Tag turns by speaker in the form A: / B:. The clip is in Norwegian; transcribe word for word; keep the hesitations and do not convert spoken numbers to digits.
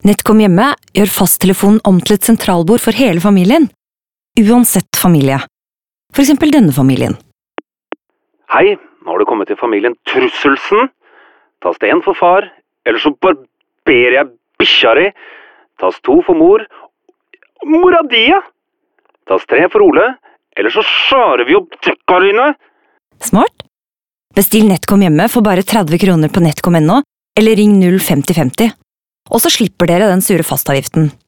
A: Netcom hjemme gjør fasttelefonen om til et sentralbord for hele familien, uansett familie. For eksempel denne familien.
B: Hei, nå har du kommet til familien Trusselsen. Tast én for far, eller så barberer jeg bikkja di. Tast to for mor. Mora di, ja! Tast tre for Ole, eller så skjærer vi opp trekka dine.
A: Smart? Bestill Netcom hjemme for bare tretti kroner på netcom punktum no, eller ring null femti femti. Og så slipper dere den sure fastavgiften.